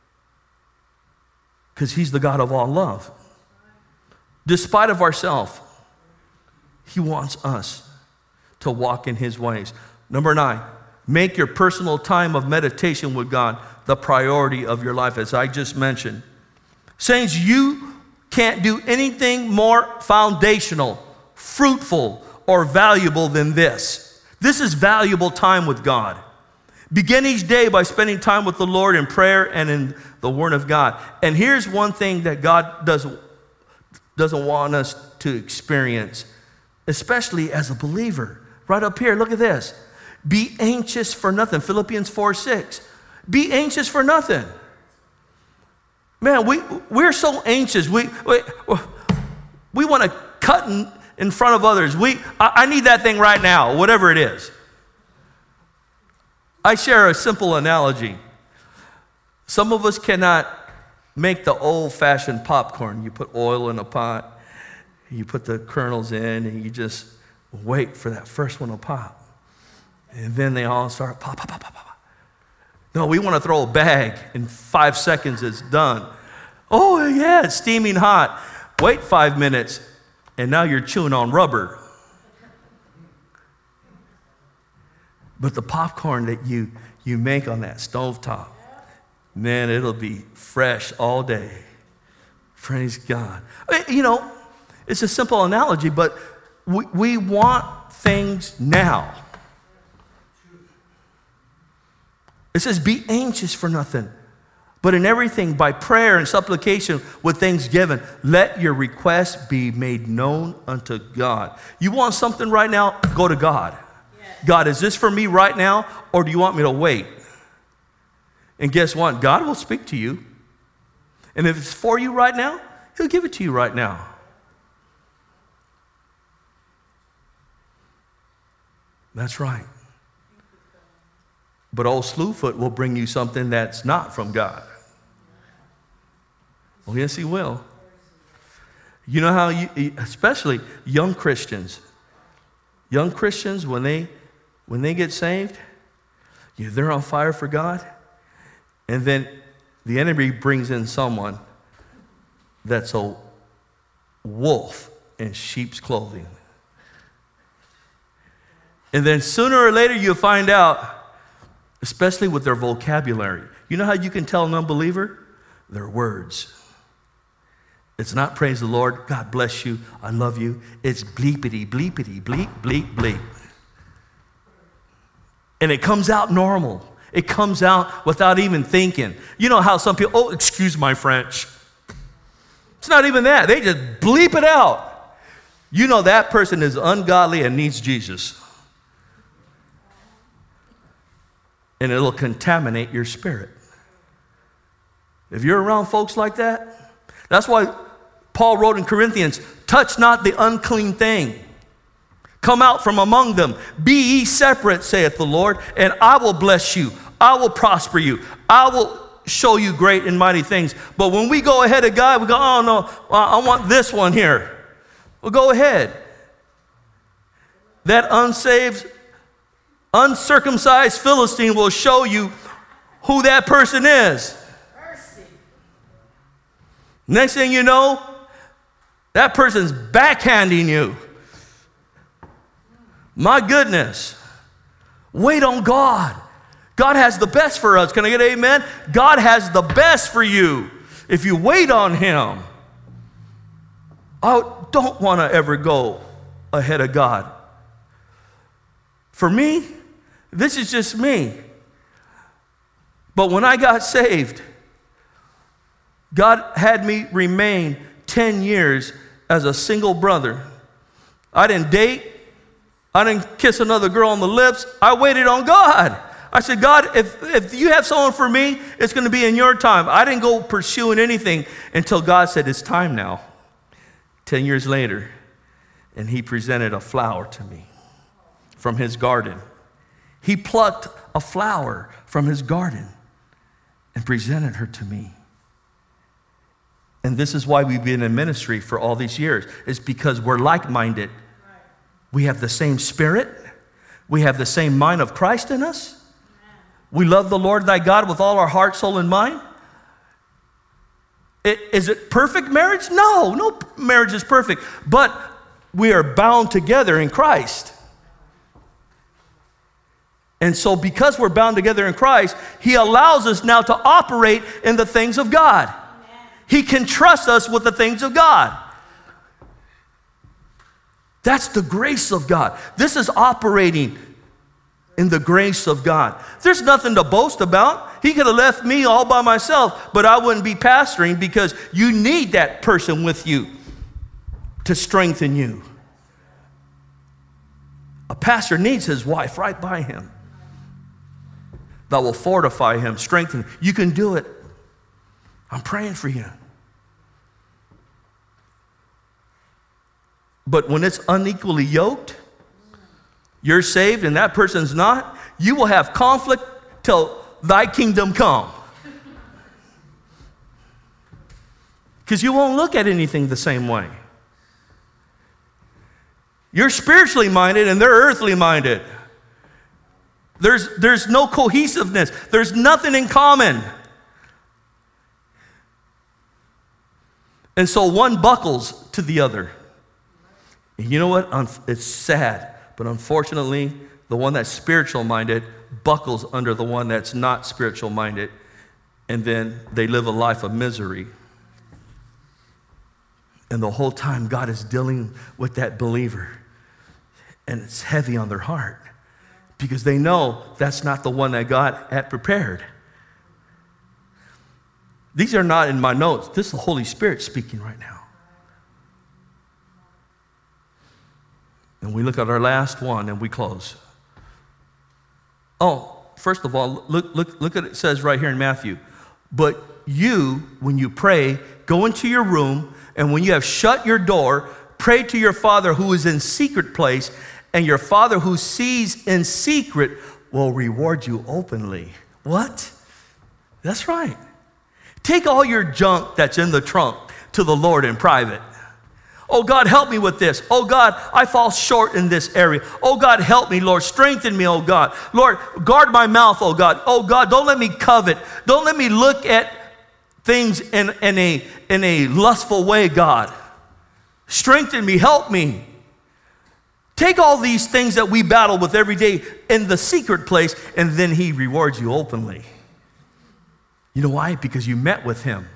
Because he's the God of all love. Despite of ourselves, he wants us to walk in his ways. Number 9, make your personal time of meditation with God the priority of your life, as I just mentioned. Saints, you can't do anything more foundational, fruitful, or valuable than this. This is valuable time with God. Begin each day by spending time with the Lord in prayer and in the Word of God. And here's one thing that God doesn't want us to experience, especially as a believer. Right up here, look at this. Be anxious for nothing. Philippians 4:6. Be anxious for nothing. Man, we're so anxious. We want to cut in front of others. I need that thing right now, whatever it is. I share a simple analogy. Some of us cannot make the old-fashioned popcorn. You put oil in a pot, you put the kernels in, and you just wait for that first one to pop. And then they all start pop, pop, pop, pop, pop. No, we want to throw a bag. In 5 seconds, it's done. Oh, yeah, it's steaming hot. Wait 5 minutes, and now you're chewing on rubber. But the popcorn that you make on that stovetop, man, it'll be fresh all day. Praise God. You know, it's a simple analogy, but we want things now. It says, be anxious for nothing, but in everything by prayer and supplication with thanksgiving, let your requests be made known unto God. You want something right now? Go to God. God, is this for me right now, or do you want me to wait? And guess what? God will speak to you. And if it's for you right now, he'll give it to you right now. That's right. But old Slewfoot will bring you something that's not from God. Oh, yes, he will. You know how especially young Christians, when they get saved, they're on fire for God, and then the enemy brings in someone that's a wolf in sheep's clothing. And then sooner or later you'll find out, especially with their vocabulary. You know how you can tell an unbeliever? Their words. It's not praise the Lord, God bless you, I love you. It's bleepity, bleepity, bleep, bleep, bleep. And it comes out normal. It comes out without even thinking. You know how some people, oh, excuse my French. It's not even that. They just bleep it out. You know that person is ungodly and needs Jesus. And it'll contaminate your spirit. If you're around folks like that, that's why Paul wrote in Corinthians, touch not the unclean thing. Come out from among them. Be ye separate, saith the Lord, and I will bless you. I will prosper you. I will show you great and mighty things. But when we go ahead of God, we go, oh no, I want this one here. Well, go ahead. That unsaved, uncircumcised Philistine will show you who that person is. Mercy. Next thing you know, that person's backhanding you. My goodness. Wait on God. God has the best for us. Can I get an amen? God has the best for you if you wait on him. I don't want to ever go ahead of God. For me, this is just me. But when I got saved, God had me remain 10 years as a single brother. I didn't date. I didn't kiss another girl on the lips. I waited on God. I said, God, if you have someone for me, it's going to be in your time. I didn't go pursuing anything until God said, it's time now. 10 years later, and he presented a flower to me from his garden. He plucked a flower from his garden and presented her to me. And this is why we've been in ministry for all these years. It's because we're like-minded. We have the same spirit. We have the same mind of Christ in us. We love the Lord thy God with all our heart, soul, and mind. Is it perfect marriage? No marriage is perfect. But we are bound together in Christ. And so because we're bound together in Christ, he allows us now to operate in the things of God. He can trust us with the things of God. That's the grace of God. This is operating in the grace of God. There's nothing to boast about. He could have left me all by myself, but I wouldn't be pastoring because you need that person with you to strengthen you. A pastor needs his wife right by him that will fortify him, strengthen him. You can do it. I'm praying for you. But when it's unequally yoked, you're saved and that person's not, you will have conflict till thy kingdom come. Because you won't look at anything the same way. You're spiritually minded and they're earthly minded. There's no cohesiveness. There's nothing in common. And so one buckles to the other. And you know what? It's sad, but unfortunately, the one that's spiritual minded buckles under the one that's not spiritual minded, and then they live a life of misery. And the whole time God is dealing with that believer, and it's heavy on their heart because they know that's not the one that God had prepared. These are not in my notes. This is the Holy Spirit speaking right now. And we look at our last one and we close. Oh, first of all, look at it says right here in Matthew. But you, when you pray, go into your room, and when you have shut your door, pray to your Father who is in secret place, and your Father who sees in secret will reward you openly. What? That's right. Take all your junk that's in the trunk to the Lord in private. Oh, God, help me with this. Oh, God, I fall short in this area. Oh, God, help me, Lord. Strengthen me, oh, God. Lord, guard my mouth, oh, God. Oh, God, don't let me covet. Don't let me look at things in a lustful way, God. Strengthen me. Help me. Take all these things that we battle with every day in the secret place, and then he rewards you openly. You know why? Because you met with him.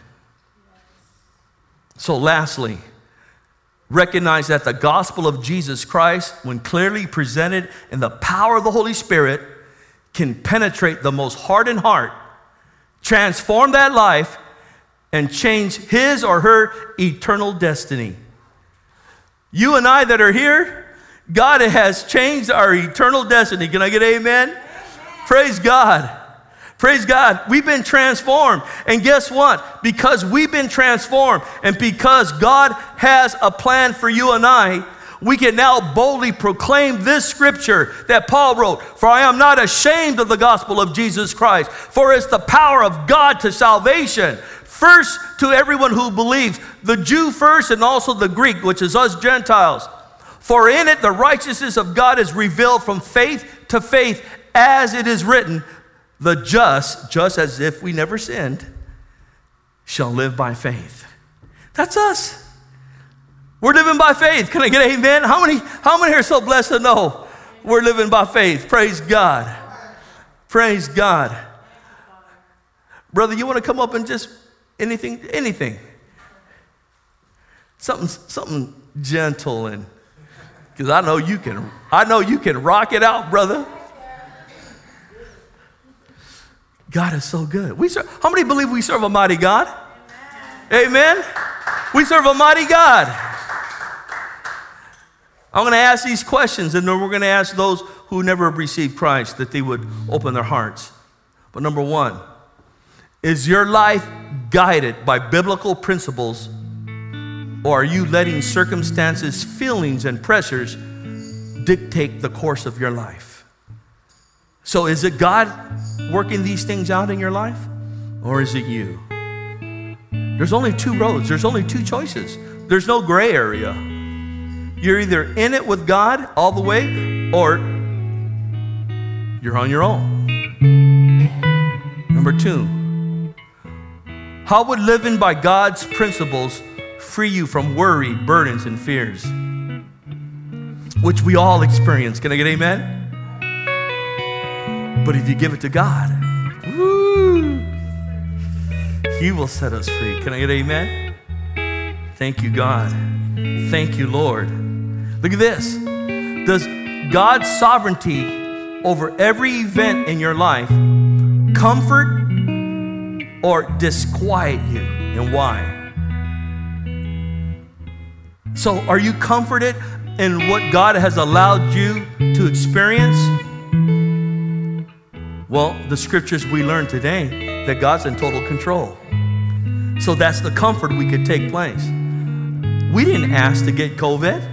So lastly, recognize that the gospel of Jesus Christ, when clearly presented in the power of the Holy Spirit, can penetrate the most hardened heart, transform that life, and change his or her eternal destiny. You and I that are here, God has changed our eternal destiny. Can I get amen? Amen. Praise God. Praise God. We've been transformed. And guess what? Because we've been transformed and because God has a plan for you and I, we can now boldly proclaim this scripture that Paul wrote. For I am not ashamed of the gospel of Jesus Christ, for it's the power of God to salvation. First to everyone who believes, the Jew first and also the Greek, which is us Gentiles. For in it the righteousness of God is revealed from faith to faith, as it is written, the just as if we never sinned, shall live by faith. That's us. We're living by faith. Can I get an amen? How many are so blessed to know we're living by faith? Praise God. Praise God. Brother, you want to come up and just anything. Something gentle, and because I know you can rock it out, brother. God is so good. How many believe we serve a mighty God? Amen. We serve a mighty God. I'm going to ask these questions, and then we're going to ask those who never received Christ that they would open their hearts. But number one, is your life guided by biblical principles, or are you letting circumstances, feelings, and pressures dictate the course of your life? So is it God working these things out in your life, or is it you? There's only two roads. There's only two choices. There's no gray area. You're either in it with God all the way, or you're on your own. Number two, how would living by God's principles free you from worry, burdens, and fears, which we all experience? Can I get amen? But if you give it to God, woo, He will set us free. Can I get amen? Thank you, God. Thank you, Lord. Look at this. Does God's sovereignty over every event in your life comfort or disquiet you, and why? So are you comforted in what God has allowed you to experience? Well, the scriptures we learned today, that God's in total control. So that's the comfort we could take place. We didn't ask to get COVID,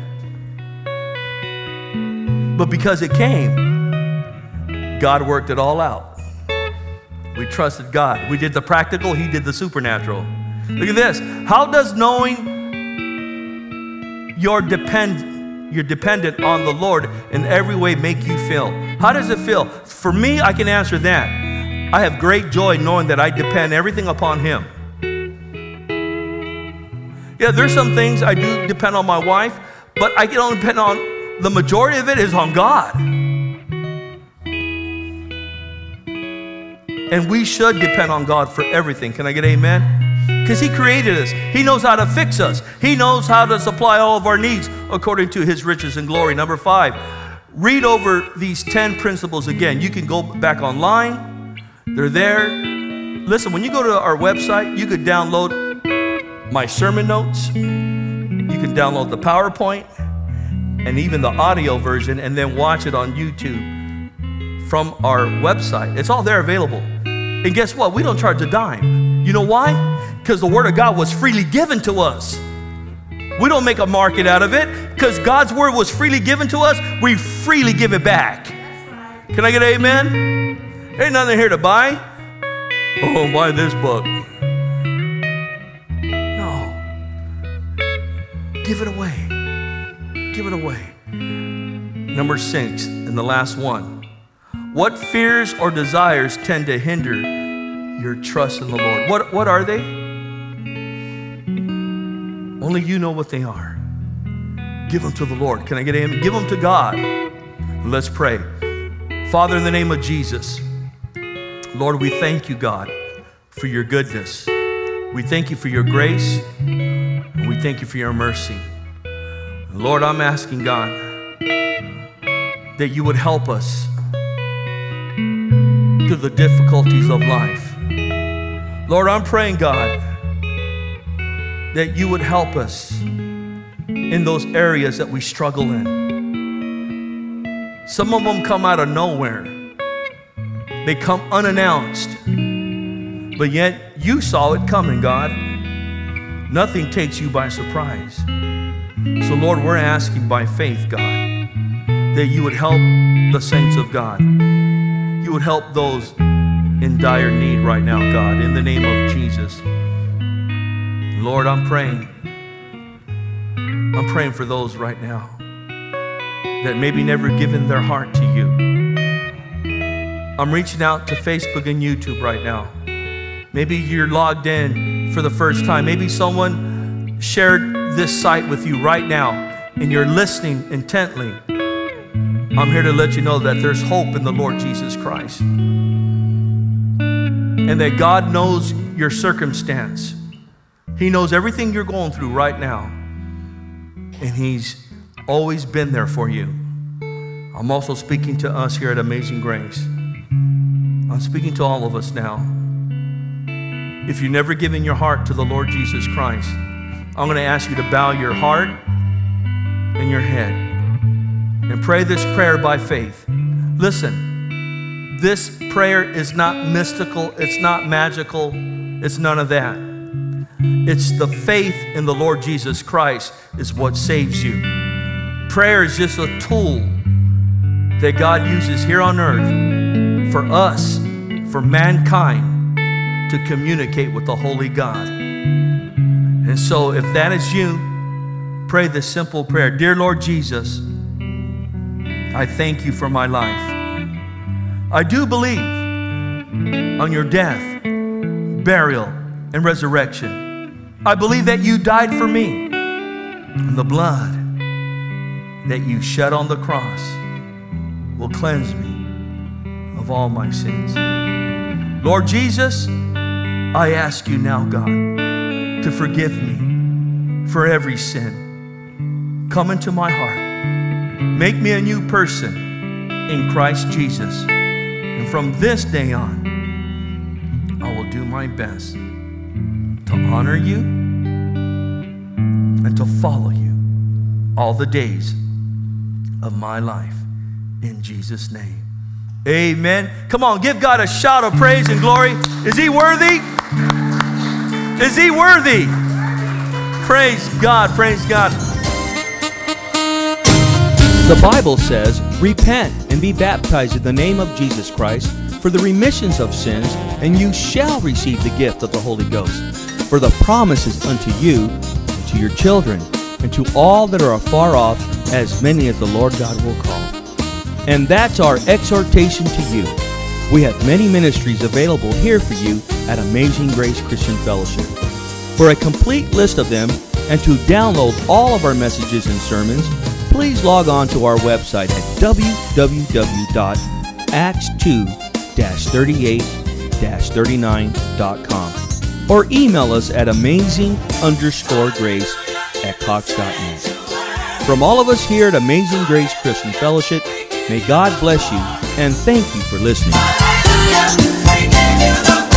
but because it came, God worked it all out. We trusted God. We did the practical, He did the supernatural. Look at this. How does knowing you're dependent on the Lord in every way make you feel? How does it feel? For me, I can answer that. I have great joy knowing that I depend everything upon Him. Yeah, there's some things I do depend on my wife, but I can only depend on, the majority of it is on God. And we should depend on God for everything. Can I get amen? Because He created us. He knows how to fix us. He knows how to supply all of our needs according to His riches and glory. Number 5, read over these 10 principles again. You can go back online. They're there. Listen, when you go to our website, you could download my sermon notes. You can download the PowerPoint and even the audio version, and then watch it on YouTube from our website. It's all there available. And guess what? We don't charge a dime. You know why? Because the Word of God was freely given to us. We don't make a market out of it. Because God's Word was freely given to us, we freely give it back. Can I get an amen? Ain't nothing here to buy. Oh, buy this book. No. Give it away. Give it away. Number 6, and the last one. What fears or desires tend to hinder your trust in the Lord? What are they? Only you know what they are. Give them to the Lord. Can I get amen? Give them to God. Let's pray. Father, in the name of Jesus, Lord, we thank you, God, for your goodness. We thank you for your grace, and we thank you for your mercy. Lord, I'm asking, God, that you would help us through the difficulties of life. Lord, I'm praying, God, that you would help us in those areas that we struggle in. Some of them come out of nowhere. They come unannounced, but yet you saw it coming, God. Nothing takes you by surprise. So Lord, we're asking by faith, God, that you would help the saints of God. You would help those in dire need right now, God, in the name of Jesus. Lord, I'm praying for those right now that maybe never given their heart to you. I'm reaching out to Facebook and YouTube right now. Maybe you're logged in for the first time. Maybe someone shared this site with you right now and you're listening intently. I'm here to let you know that there's hope in the Lord Jesus Christ, and that God knows your circumstance. He knows everything you're going through right now, and He's always been there for you. I'm also speaking to us here at Amazing Grace. I'm speaking to all of us now. If you've never given your heart to the Lord Jesus Christ, I'm going to ask you to bow your heart and your head. and pray this prayer by faith. Listen, this prayer is not mystical. It's not magical. It's none of that. It's the faith in the Lord Jesus Christ is what saves you. Prayer is just a tool that God uses here on earth for us, for mankind, to communicate with the Holy God. And so if that is you, pray this simple prayer. Dear Lord Jesus, I thank you for my life. I do believe on your death, burial, and resurrection. I believe that you died for me, and the blood that you shed on the cross will cleanse me of all my sins. Lord Jesus, I ask you now, God, to forgive me for every sin. Come into my heart. Make me a new person in Christ Jesus. And from this day on, I will do my best to honor you and to follow you all the days of my life. In Jesus' name, amen. Come on, give God a shout of praise and glory. Is he worthy? Is he worthy? Praise God, praise God. The Bible says, repent and be baptized in the name of Jesus Christ for the remissions of sins, and you shall receive the gift of the Holy Ghost. For the promise is unto you, and to your children, and to all that are afar off, as many as the Lord God will call. And that's our exhortation to you. We have many ministries available here for you at Amazing Grace Christian Fellowship. For a complete list of them, and to download all of our messages and sermons, please log on to our website at www.acts2-38-39.com or email us at amazing_grace@cox.net. From all of us here at Amazing Grace Christian Fellowship, may God bless you and thank you for listening.